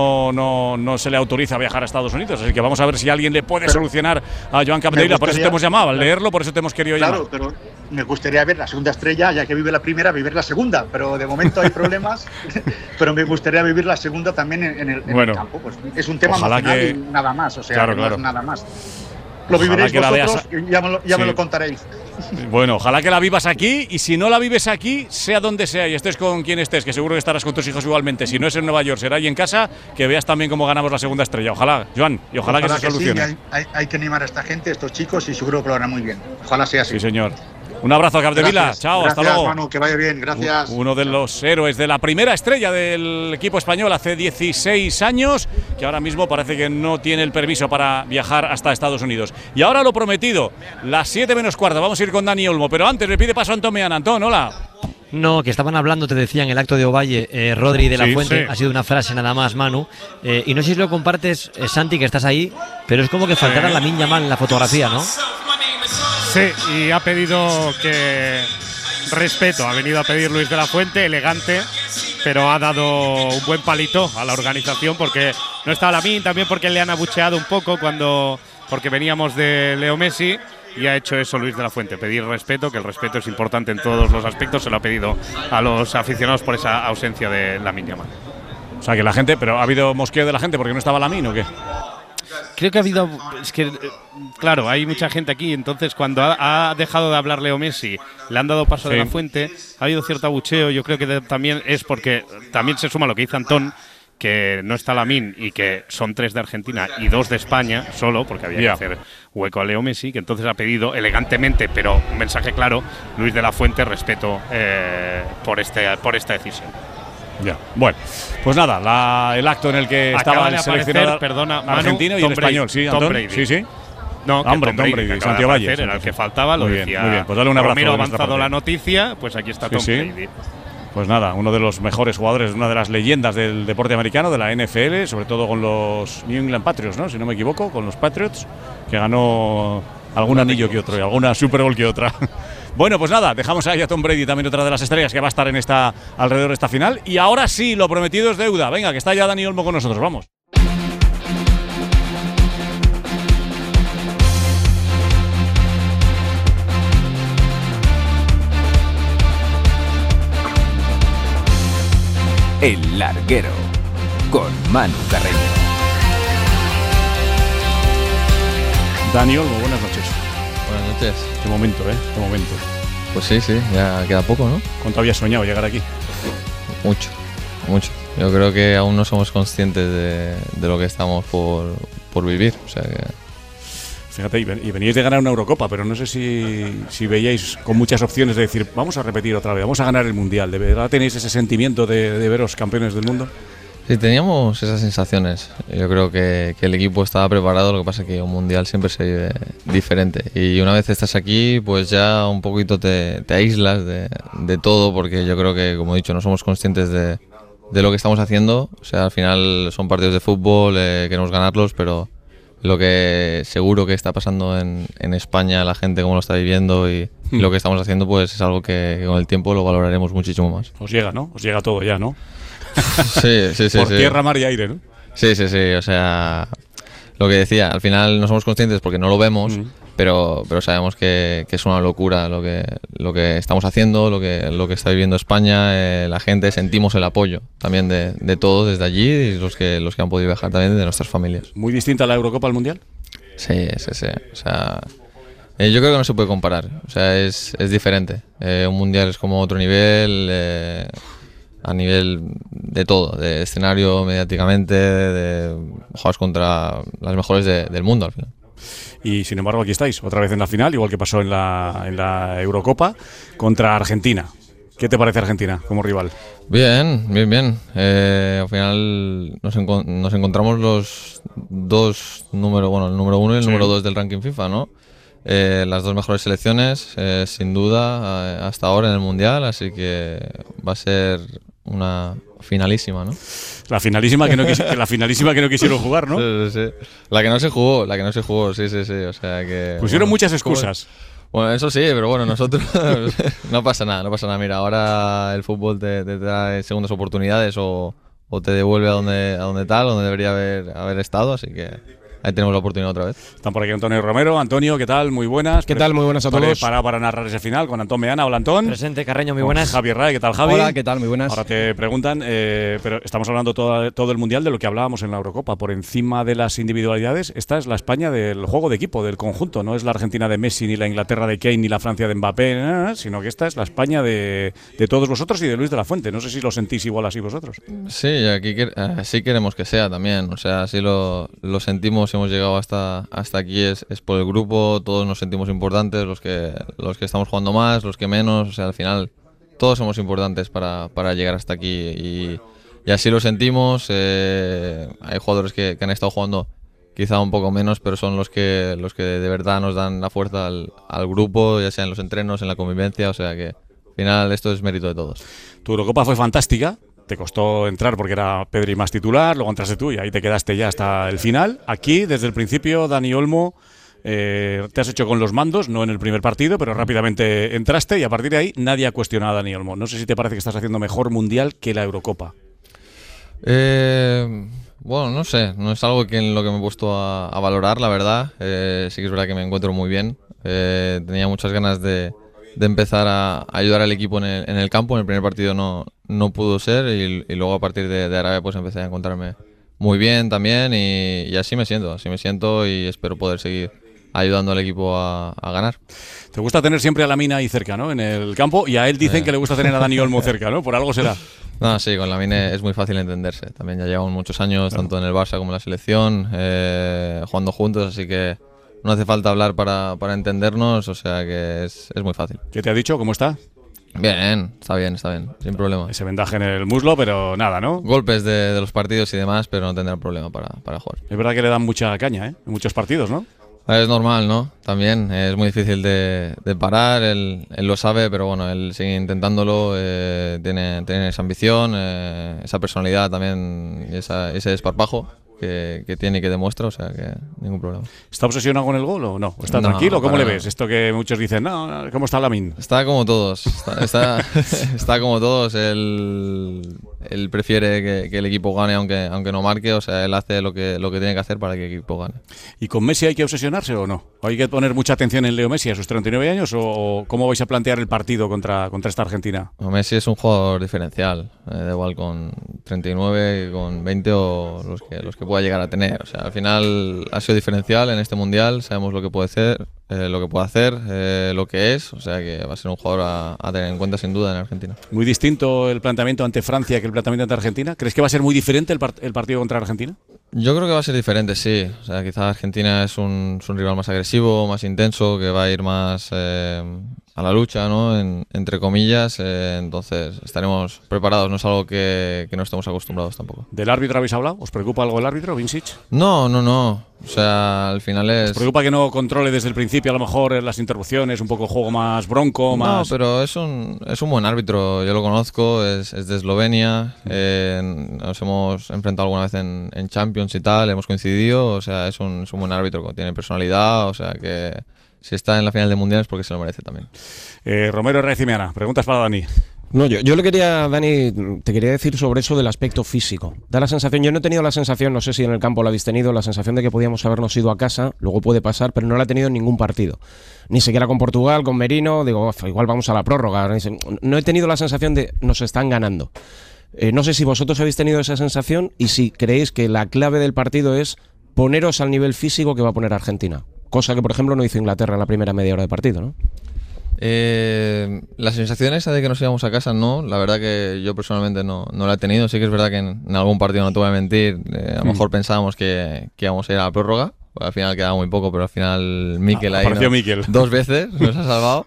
[SPEAKER 2] no se le autoriza a viajar a Estados Unidos. Así que vamos a ver si alguien le puede solucionar a Joan Capdevila. Por eso te hemos llamado, al leerlo, por eso te hemos querido llamar.
[SPEAKER 20] Claro, pero me gustaría ver la segunda estrella, ya que vive la primera, vivir la segunda, pero de momento hay problemas, pero me gustaría vivir la segunda también en el campo. Pues es un tema emocional y nada más, o sea, no es nada más. Lo viviréis vosotros y ya me lo contaréis.
[SPEAKER 2] Bueno, ojalá que la vivas aquí, y si no la vives aquí, sea donde sea y estés con quien estés, que seguro que estarás con tus hijos igualmente. Si no es en Nueva York, será ahí en casa, que veas también cómo ganamos la segunda estrella. Ojalá, Joan, y ojalá que se solucione.
[SPEAKER 20] Sí, hay que animar a esta gente, a estos chicos, y seguro que lo harán muy bien. Ojalá sea así.
[SPEAKER 2] Sí, señor. Un abrazo a Capdevila. Chao,
[SPEAKER 20] gracias,
[SPEAKER 2] hasta luego.
[SPEAKER 20] Manu, que vaya bien, gracias.
[SPEAKER 2] Uno de los héroes de la primera estrella del equipo español hace 16 años, que ahora mismo parece que no tiene el permiso para viajar hasta Estados Unidos. Y ahora lo prometido, las 7 menos cuarto, vamos a ir con Dani Olmo, pero antes le pide paso a Antón Meana. Antón, hola.
[SPEAKER 4] No, que estaban hablando, te decía en el acto de Ovalle, Rodri de la Fuente, ha sido una frase nada más, Manu, y no sé si lo compartes, Santi, que estás ahí, pero es como que faltara Lamine Yamal en la fotografía, ¿no?
[SPEAKER 16] Sí, y ha pedido que respeto, ha venido a pedir Luis de la Fuente, elegante, pero ha dado un buen palito a la organización porque no está Lamine, también porque le han abucheado un poco porque veníamos de Leo Messi, y ha hecho eso Luis de la Fuente, pedir respeto, que el respeto es importante en todos los aspectos, se lo ha pedido a los aficionados por esa ausencia de Lamine Yamal.
[SPEAKER 2] O sea, que la gente, pero ¿ha habido mosqueo de la gente porque no estaba Lamine o qué?
[SPEAKER 16] Creo que ha habido, es que claro, hay mucha gente aquí, entonces cuando ha dejado de hablar Leo Messi, le han dado paso de la Fuente, ha habido cierto abucheo. Yo creo que también es porque también se suma lo que dice Antón, que no está Lamine y que son 3 de Argentina y 2 de España solo, porque había que hacer hueco a Leo Messi, que entonces ha pedido elegantemente, pero un mensaje claro, Luis de la Fuente, respeto por esta decisión.
[SPEAKER 2] Ya, bueno, pues nada, el acto en el que estaba el seleccionador argentino y el español, sí, Antón, sí.
[SPEAKER 16] No,
[SPEAKER 2] Tom Brady, Santiago Valle,
[SPEAKER 16] era el que faltaba, lo decía.
[SPEAKER 2] Muy bien, pues dale un abrazo.
[SPEAKER 16] Romero ha avanzado la noticia, pues aquí está Tom Brady.
[SPEAKER 2] Pues nada, uno de los mejores jugadores, una de las leyendas del deporte americano, de la NFL, sobre todo con los New England Patriots, ¿no? Si no me equivoco, con los Patriots, que ganó algún anillo que otro y alguna Super Bowl que otra. Bueno, pues nada, dejamos ahí a Tom Brady, también otra de las estrellas que va a estar en alrededor de esta final. Y ahora sí, lo prometido es deuda. Venga, que está ya Dani Olmo con nosotros, vamos.
[SPEAKER 21] El Larguero, con Manu Carreño.
[SPEAKER 2] Dani Olmo, buenas noches.
[SPEAKER 22] Buenas noches.
[SPEAKER 2] Qué momento, qué momento.
[SPEAKER 22] Pues sí, ya queda poco, ¿no?
[SPEAKER 2] ¿Cuánto habías soñado llegar aquí?
[SPEAKER 22] Mucho. Yo creo que aún no somos conscientes de lo que estamos por vivir. O sea que…
[SPEAKER 2] Fíjate, y veníais de ganar una Eurocopa, pero no sé si veíais con muchas opciones de decir, vamos a repetir otra vez, vamos a ganar el Mundial. ¿De verdad tenéis ese sentimiento de veros campeones del mundo?
[SPEAKER 22] Sí, teníamos esas sensaciones. Yo creo que el equipo estaba preparado, lo que pasa es que un Mundial siempre se vive diferente. Y una vez estás aquí, pues ya un poquito te aíslas de todo, porque yo creo que, como he dicho, no somos conscientes de lo que estamos haciendo. O sea, al final son partidos de fútbol, queremos ganarlos, pero lo que seguro que está pasando en España, la gente cómo lo está viviendo y lo que estamos haciendo, pues es algo que con el tiempo lo valoraremos muchísimo más.
[SPEAKER 2] Os llega, ¿no? Os llega todo ya, ¿no?
[SPEAKER 22] Sí.
[SPEAKER 2] Por tierra, mar y aire, ¿no?
[SPEAKER 22] Sí. O sea, lo que decía, al final no somos conscientes porque no lo vemos, pero sabemos que es una locura lo que estamos haciendo, lo que está viviendo España, la gente, sentimos el apoyo también de todos desde allí y los que han podido viajar también de nuestras familias.
[SPEAKER 2] ¿Muy distinta la Eurocopa al Mundial?
[SPEAKER 22] Sí. O sea, yo creo que no se puede comparar, o sea, es diferente. Un Mundial es como otro nivel, a nivel de todo, de escenario, mediáticamente, de juegas contra las mejores del mundo al final.
[SPEAKER 2] Y sin embargo aquí estáis, otra vez en la final, igual que pasó en la Eurocopa, contra Argentina. ¿Qué te parece Argentina como rival?
[SPEAKER 22] Bien. Al final nos encontramos los dos el número 1 y el número 2 del ranking FIFA, ¿no? Las dos mejores selecciones, sin duda, hasta ahora en el Mundial, así que va a ser una finalísima, ¿no?
[SPEAKER 2] La finalísima que no quisieron jugar, ¿no?
[SPEAKER 22] Sí. La que no se jugó, sí. O sea que...
[SPEAKER 2] Pusieron muchas excusas.
[SPEAKER 22] Bueno, eso sí, pero bueno, nosotros no pasa nada. Mira, ahora el fútbol te da segundas oportunidades o te devuelve a donde debería haber estado, así que ahí tenemos la oportunidad otra vez.
[SPEAKER 2] Están por aquí Antonio Romero. Antonio, ¿qué tal? Muy buenas.
[SPEAKER 13] ¿Qué tal? Muy buenas a todos.
[SPEAKER 2] Para narrar ese final con Antón Meana. Hola, Antón.
[SPEAKER 4] Presente, Carreño, muy buenas.
[SPEAKER 2] Javier Ray, ¿qué tal, Javi?
[SPEAKER 11] Hola, ¿qué tal? Muy buenas.
[SPEAKER 2] Ahora te preguntan, pero estamos hablando todo el Mundial de lo que hablábamos en la Eurocopa. Por encima de las individualidades, esta es la España del juego de equipo, del conjunto. No es la Argentina de Messi, ni la Inglaterra de Kane, ni la Francia de Mbappé, sino que esta es la España de todos vosotros y de Luis de la Fuente. No sé si lo sentís igual así vosotros.
[SPEAKER 22] Sí, aquí sí queremos que sea también. O sea, así lo sentimos, hemos llegado hasta aquí es por el grupo, todos nos sentimos importantes, los que estamos jugando más, los que menos, o sea, al final todos somos importantes para llegar hasta aquí y así lo sentimos. Hay jugadores que han estado jugando quizá un poco menos, pero son los que de verdad nos dan la fuerza al grupo, ya sea en los entrenos, en la convivencia, o sea que al final esto es mérito de todos.
[SPEAKER 2] Tu Eurocopa fue fantástica. Te costó entrar porque era Pedri más titular, luego entraste tú y ahí te quedaste ya hasta el final. Aquí, desde el principio, Dani Olmo, te has hecho con los mandos, no en el primer partido, pero rápidamente entraste y a partir de ahí nadie ha cuestionado a Dani Olmo. No sé si te parece que estás haciendo mejor Mundial que la Eurocopa.
[SPEAKER 22] Bueno, no sé, no es algo en lo que me he puesto a valorar, la verdad. Sí que es verdad que me encuentro muy bien. Tenía muchas ganas de empezar a ayudar al equipo en el campo. En el primer partido no pudo ser y luego a partir de Arabia pues empecé a encontrarme muy bien también y así me siento y espero poder seguir ayudando al equipo a ganar.
[SPEAKER 2] Te gusta tener siempre a Lamine ahí cerca, ¿no? En el campo, y a él dicen que le gusta tener a Dani Olmo cerca, ¿no? Por algo será.
[SPEAKER 22] No, sí, con Lamine es muy fácil entenderse. También ya llevamos muchos años, tanto en el Barça como en la selección, jugando juntos, así que no hace falta hablar para entendernos, o sea que es muy fácil.
[SPEAKER 2] ¿Qué te ha dicho? ¿Cómo está?
[SPEAKER 22] Bien, está bien, sin problema.
[SPEAKER 2] Ese vendaje en el muslo, pero nada, ¿no?
[SPEAKER 22] Golpes de los partidos y demás, pero no tendrá problema para jugar.
[SPEAKER 2] Es verdad que le dan mucha caña, ¿eh? En muchos partidos, ¿no?
[SPEAKER 22] Es normal, ¿no? También es muy difícil de parar, él lo sabe, pero bueno, él sigue intentándolo, tiene esa ambición, esa personalidad también, y ese desparpajo que tiene y que demuestra, o sea que ningún problema.
[SPEAKER 2] ¿Está obsesionado con el gol o no? ¿Está tranquilo? ¿Cómo le ves? Esto que muchos dicen, no, ¿cómo está Lamine?
[SPEAKER 22] Está como todos, está como todos, él prefiere que el equipo gane aunque no marque, o sea, él hace lo que tiene que hacer para que el equipo gane.
[SPEAKER 2] ¿Y con Messi hay que obsesionarse o no? ¿Hay que poner mucha atención en Leo Messi a sus 39 años o cómo vais a plantear el partido contra esta Argentina?
[SPEAKER 22] Messi es un jugador diferencial, da igual con 39, con 20 o los que pueda llegar a tener. O sea, al final ha sido diferencial en este Mundial, sabemos lo que puede hacer, lo que es, o sea que va a ser un jugador a tener en cuenta sin duda en Argentina.
[SPEAKER 2] ¿Muy distinto el planteamiento ante Francia que el planteamiento ante Argentina? ¿Crees que va a ser muy diferente el partido contra Argentina?
[SPEAKER 22] Yo creo que va a ser diferente, sí. O sea, quizás Argentina es un rival más agresivo, más intenso, que va a ir más a la lucha, ¿no? Entre comillas, entonces estaremos preparados, no es algo que no estemos acostumbrados tampoco.
[SPEAKER 2] ¿Del árbitro habéis hablado? ¿Os preocupa algo el árbitro, Vincic?
[SPEAKER 22] No. O sea, al final es...
[SPEAKER 2] ¿Os preocupa que no controle desde el principio a lo mejor las interrupciones, un poco juego más bronco?
[SPEAKER 22] No, pero es un buen árbitro, yo lo conozco, es de Eslovenia, nos hemos enfrentado alguna vez en Champions y tal, hemos coincidido, o sea, es un buen árbitro, tiene personalidad, o sea que si está en la final de Mundial es porque se lo merece también.
[SPEAKER 2] Romero Recimiana, preguntas para Dani.
[SPEAKER 13] No, yo le quería, Dani, te quería decir sobre eso del aspecto físico. Da la sensación, yo no he tenido la sensación, no sé si en el campo lo habéis tenido, la sensación de que podíamos habernos ido a casa, luego puede pasar, pero no la he tenido en ningún partido. Ni siquiera con Portugal, con Merino, digo, igual vamos a la prórroga. No he tenido la sensación de nos están ganando. No sé si vosotros habéis tenido esa sensación y si creéis que la clave del partido es poneros al nivel físico que va a poner Argentina. Cosa que, por ejemplo, no hizo Inglaterra en la primera media hora de partido, ¿no?
[SPEAKER 22] La sensación esa de que nos íbamos a casa, no, la verdad que yo personalmente no la he tenido. Sí que es verdad que en algún partido, no te voy a mentir, a lo mejor pensábamos que íbamos a ir a la prórroga, al final quedaba muy poco, pero al final Mikel ahí dos veces nos ha salvado.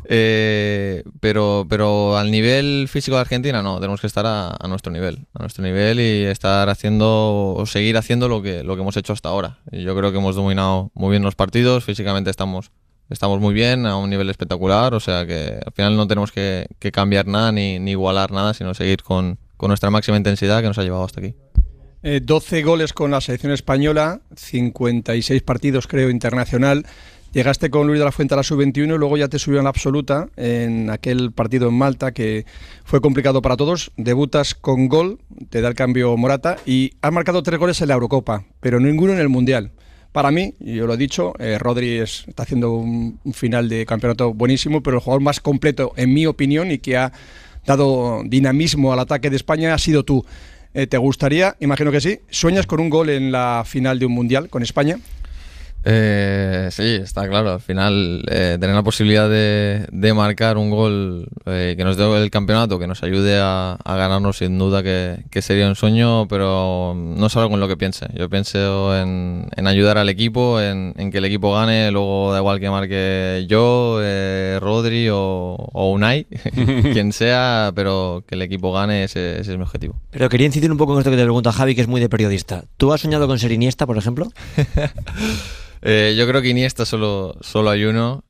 [SPEAKER 22] Pero al nivel físico de Argentina no, tenemos que estar a nuestro nivel y estar haciendo o seguir haciendo lo que hemos hecho hasta ahora. Y yo creo que hemos dominado muy bien los partidos, físicamente estamos muy bien, a un nivel espectacular, o sea que al final no tenemos que cambiar nada ni igualar nada, sino seguir con nuestra máxima intensidad que nos ha llevado hasta aquí.
[SPEAKER 11] 12 goles con la selección española, 56 partidos creo internacional. Llegaste con Luis de la Fuente a la sub-21 y luego ya te subió en la absoluta en aquel partido en Malta que fue complicado para todos. Debutas con gol, te da el cambio Morata y has marcado 3 goles en la Eurocopa, pero ninguno en el Mundial. Para mí, y yo lo he dicho, Rodri está haciendo un final de campeonato buenísimo, pero el jugador más completo, en mi opinión, y que ha dado dinamismo al ataque de España ha sido tú. ¿Te gustaría? Imagino que sí. ¿Sueñas con un gol en la final de un Mundial con España?
[SPEAKER 22] Sí, está claro. Al final, tener la posibilidad de marcar un gol que nos dé el campeonato, que nos ayude a ganarnos, sin duda que sería un sueño, pero no es algo en lo que piense. Yo pienso en ayudar al equipo, en que el equipo gane. Luego da igual que marque yo, Rodri o Unai, quien sea, pero que el equipo gane, ese es mi objetivo.
[SPEAKER 4] Pero quería incidir un poco en esto que te pregunta Javi, que es muy de periodista. ¿Tú has soñado con ser Iniesta, por ejemplo?
[SPEAKER 22] Yo creo que Iniesta solo hay uno.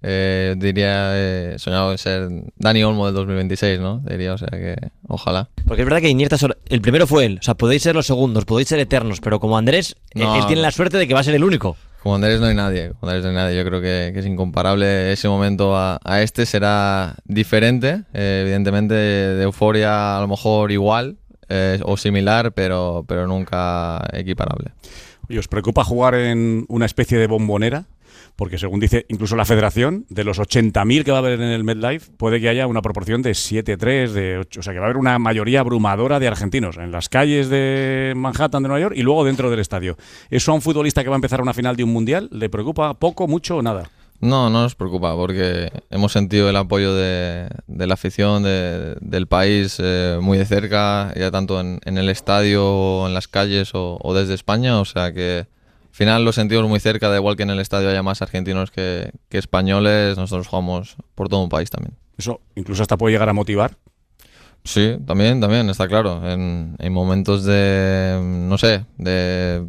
[SPEAKER 22] Diría, soñado en ser Dani Olmo del 2026, ¿no? Diría, o sea que ojalá.
[SPEAKER 4] Porque es verdad que Iniesta, el primero fue él. O sea, podéis ser los segundos, podéis ser eternos, pero como Andrés, él tiene la suerte de que va a ser el único.
[SPEAKER 22] Como Andrés no hay nadie. Yo creo que es incomparable ese momento a este. Será diferente, evidentemente de euforia a lo mejor igual o similar, pero nunca equiparable.
[SPEAKER 2] ¿Y os preocupa jugar en una especie de bombonera? Porque según dice incluso la federación, de los 80.000 que va a haber en el MetLife, puede que haya una proporción de 7-3, de 8, o sea que va a haber una mayoría abrumadora de argentinos en las calles de Manhattan, de Nueva York, y luego dentro del estadio. ¿Eso a un futbolista que va a empezar una final de un mundial le preocupa poco, mucho o nada?
[SPEAKER 22] No nos preocupa, porque hemos sentido el apoyo de la afición del país muy de cerca, ya tanto en el estadio, en las calles o desde España, o sea que al final lo sentimos muy cerca, da igual que en el estadio haya más argentinos que españoles, nosotros jugamos por todo un país también.
[SPEAKER 2] ¿Eso incluso hasta puede llegar a motivar?
[SPEAKER 22] Sí, también, está claro, en momentos de, no sé, de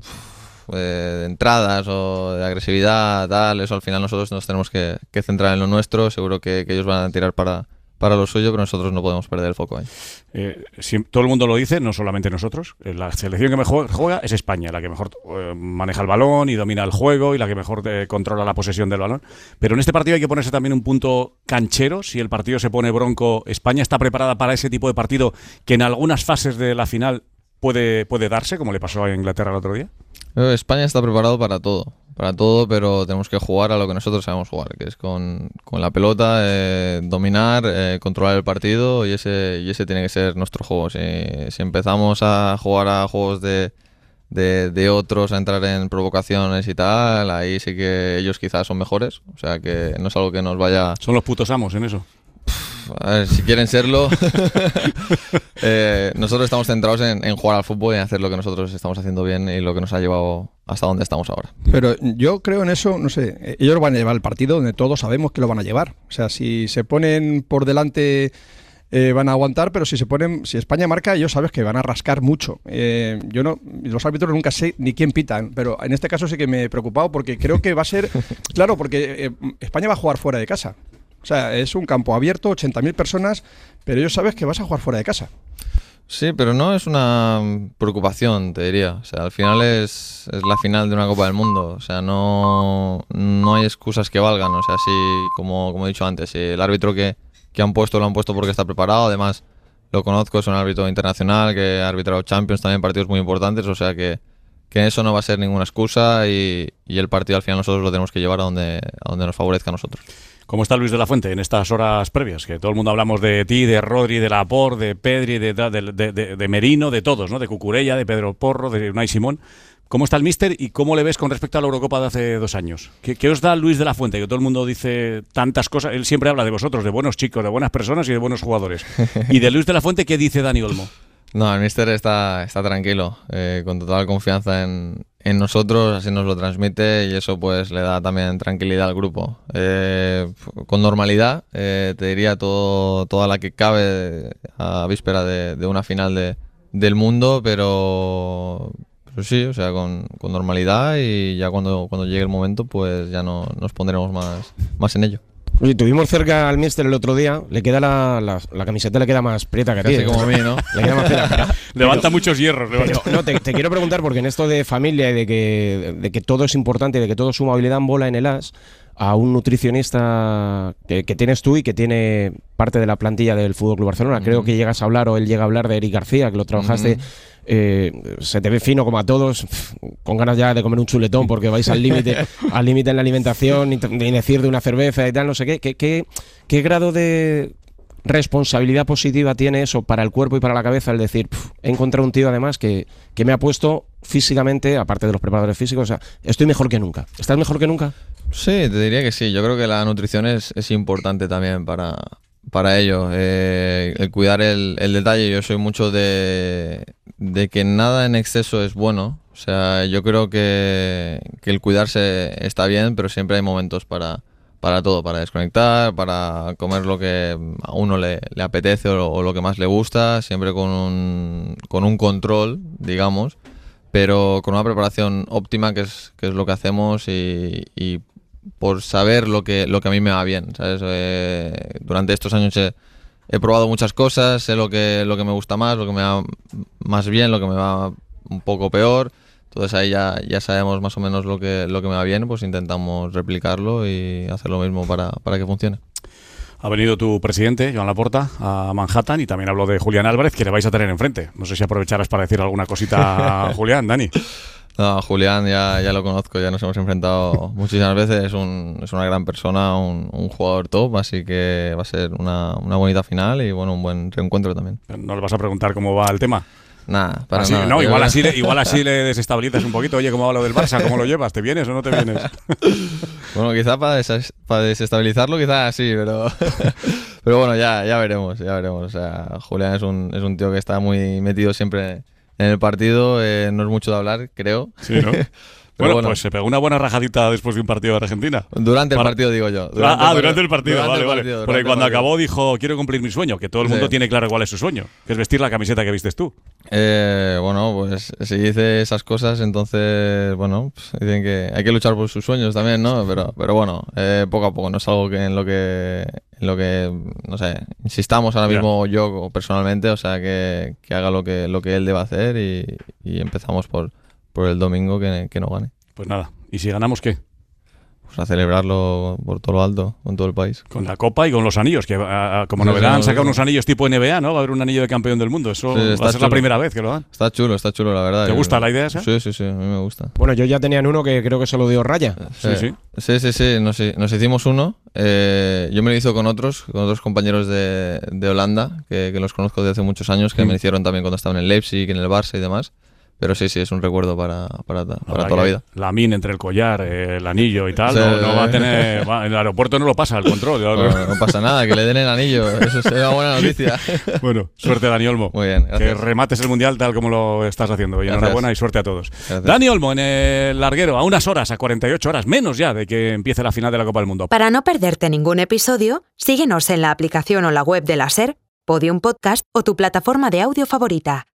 [SPEAKER 22] entradas o de agresividad, tal, eso al final nosotros nos tenemos que centrar en lo nuestro. Seguro que ellos van a tirar para lo suyo, pero nosotros no podemos perder el foco ahí.
[SPEAKER 2] Todo el mundo lo dice, no solamente nosotros. La selección que mejor juega es España, la que mejor maneja el balón y domina el juego y la que mejor controla la posesión del balón. Pero en este partido hay que ponerse también un punto canchero. Si el partido se pone bronco, ¿España está preparada para ese tipo de partido que en algunas fases de la final puede darse, como le pasó a Inglaterra el otro día?
[SPEAKER 22] España está preparado para todo, pero tenemos que jugar a lo que nosotros sabemos jugar, que es con la pelota, dominar, controlar el partido, y ese tiene que ser nuestro juego. Si empezamos a jugar a juegos de otros, a entrar en provocaciones y tal, ahí sí que ellos quizás son mejores, o sea que no es algo que nos vaya...
[SPEAKER 2] Son los putos amos en eso.
[SPEAKER 22] A ver, si quieren serlo. Nosotros estamos centrados en jugar al fútbol y en hacer lo que nosotros estamos haciendo bien y lo que nos ha llevado hasta donde estamos ahora.
[SPEAKER 11] Pero yo creo en eso, no sé, ellos van a llevar el partido donde todos sabemos que lo van a llevar. O sea, si se ponen por delante van a aguantar, pero si España marca, ellos sabes que van a rascar mucho. Los árbitros nunca sé ni quién pitan, pero en este caso sí que me he preocupado porque creo que va a ser, claro, porque España va a jugar fuera de casa. O sea, es un campo abierto, 80.000 personas, pero ellos sabes que vas a jugar fuera de casa.
[SPEAKER 22] Sí, pero no es una preocupación, te diría. O sea, al final es la final de una Copa del Mundo. O sea, no hay excusas que valgan. O sea, si, como he dicho antes, si el árbitro que han puesto lo han puesto porque está preparado. Además, lo conozco, es un árbitro internacional que ha arbitrado Champions, también partidos muy importantes. O sea, que eso no va a ser ninguna excusa y el partido al final nosotros lo tenemos que llevar a donde nos favorezca a nosotros.
[SPEAKER 2] ¿Cómo está Luis de la Fuente en estas horas previas? Que todo el mundo hablamos de ti, de Rodri, de Laporte, de Pedri, de Merino, de todos, ¿no? De Cucurella, de Pedro Porro, de Unai Simón. ¿Cómo está el míster y cómo le ves con respecto a la Eurocopa de hace 2 años? ¿Qué os da Luis de la Fuente? Que todo el mundo dice tantas cosas. Él siempre habla de vosotros, de buenos chicos, de buenas personas y de buenos jugadores. ¿Y de Luis de la Fuente qué dice Dani Olmo?
[SPEAKER 22] No, el míster está tranquilo, con total confianza en nosotros, así nos lo transmite y eso pues le da también tranquilidad al grupo. Con normalidad, te diría toda la que cabe a víspera de una final del mundo, pero sí, o sea, con normalidad y ya cuando llegue el momento pues ya nos pondremos más en ello.
[SPEAKER 13] Oye, tuvimos cerca al míster el otro día, le queda la camiseta le queda más prieta que a ti.
[SPEAKER 22] Casi como a mí, ¿no?
[SPEAKER 13] Le queda más prieta.
[SPEAKER 2] Levanta muchos hierros.
[SPEAKER 13] Pero, no, te quiero preguntar, porque en esto de familia y de que todo es importante, de que todo suma, hoy le dan bola en el AS a un nutricionista que tienes tú y que tiene parte de la plantilla del FC Barcelona. Creo que llegas a hablar, o él llega a hablar, de Eric García, que lo trabajaste. Se te ve fino como a todos, con ganas ya de comer un chuletón porque vais al límite en la alimentación, ni decir de una cerveza y tal, no sé qué. ¿Qué grado de responsabilidad positiva tiene eso para el cuerpo y para la cabeza, el decir, he encontrado un tío además que me ha puesto físicamente, aparte de los preparadores físicos, o sea, estoy mejor que nunca? ¿Estás mejor que nunca?
[SPEAKER 22] Sí, te diría que sí. Yo creo que la nutrición es importante también para ello. El cuidar el detalle. Yo soy mucho de que nada en exceso es bueno. O sea, yo creo que el cuidarse está bien, pero siempre hay momentos para todo, para desconectar, para comer lo que a uno le apetece o lo que más le gusta, siempre con un control, digamos, pero con una preparación óptima, que es lo que hacemos, y por saber lo que a mí me va bien, ¿sabes? Durante estos años he probado muchas cosas, sé lo que me gusta más, lo que me va más bien, lo que me va un poco peor. Entonces ahí ya sabemos más o menos lo que me va bien, pues intentamos replicarlo y hacer lo mismo para que funcione.
[SPEAKER 2] Ha venido tu presidente, Joan Laporta, a Manhattan, y también habló de Julián Álvarez, que le vais a tener enfrente. No sé si aprovecharás para decir alguna cosita a Julián, Dani.
[SPEAKER 22] No, Julián ya lo conozco, ya nos hemos enfrentado muchísimas veces, es una gran persona, un jugador top, así que va a ser una bonita final y bueno, un buen reencuentro también.
[SPEAKER 2] ¿No le vas a preguntar cómo va el tema?
[SPEAKER 22] Nada, para
[SPEAKER 2] así,
[SPEAKER 22] nada.
[SPEAKER 2] No, igual así le desestabilizas un poquito. Oye, ¿cómo va lo del Barça? ¿Cómo lo llevas? ¿Te vienes o no te vienes?
[SPEAKER 22] Bueno, quizá para desestabilizarlo, quizás sí, pero bueno, ya veremos. O sea, Julián es un tío que está muy metido siempre en el partido, no es mucho de hablar, creo.
[SPEAKER 2] Sí, ¿no? Bueno, pues se pegó una buena rajadita después de un partido de Argentina.
[SPEAKER 22] Durante el partido, digo yo.
[SPEAKER 2] Durante el partido, vale. Porque cuando acabó dijo, quiero cumplir mi sueño, que todo el mundo tiene claro cuál es su sueño, que es vestir la camiseta que vistes tú.
[SPEAKER 22] Bueno, pues si dice esas cosas, entonces, bueno, pues dicen que hay que luchar por sus sueños también, ¿no? Pero bueno, poco a poco, no es algo en lo que no sé, insistamos ahora mismo yo personalmente, o sea, que haga lo que él deba hacer y empezamos por el domingo que no gane.
[SPEAKER 2] Pues nada, ¿y si ganamos qué?
[SPEAKER 22] Pues a celebrarlo por todo lo alto, con todo el país.
[SPEAKER 2] Con la Copa y con los anillos, que como novedad han sacado unos anillos tipo NBA, ¿no? Va a haber un anillo de campeón del mundo, eso va a ser la primera vez que lo dan.
[SPEAKER 22] Está chulo, la verdad.
[SPEAKER 2] ¿Te gusta la idea esa?
[SPEAKER 22] Sí, a mí me gusta.
[SPEAKER 13] Bueno, yo ya tenía uno que creo que solo dio raya.
[SPEAKER 22] Sí, nos hicimos uno. Yo me lo hice con otros compañeros de Holanda, que los conozco desde hace muchos años, que me hicieron también cuando estaba en el Leipzig, en el Barça y demás. Pero sí, es un recuerdo para toda la vida.
[SPEAKER 2] La min entre el collar, el anillo y tal, no va a tener... en el aeropuerto no lo pasa el control.
[SPEAKER 22] No pasa nada, que le den el anillo. Eso es una buena noticia.
[SPEAKER 2] Bueno, suerte Dani Olmo.
[SPEAKER 22] Muy bien, gracias.
[SPEAKER 2] Que remates el Mundial tal como lo estás haciendo. Y enhorabuena y suerte a todos.
[SPEAKER 22] Gracias.
[SPEAKER 2] Dani Olmo en el larguero, a unas horas, a 48 horas, menos ya de que empiece la final de la Copa del Mundo.
[SPEAKER 1] Para no perderte ningún episodio, síguenos en la aplicación o la web de la SER, Podium Podcast o tu plataforma de audio favorita.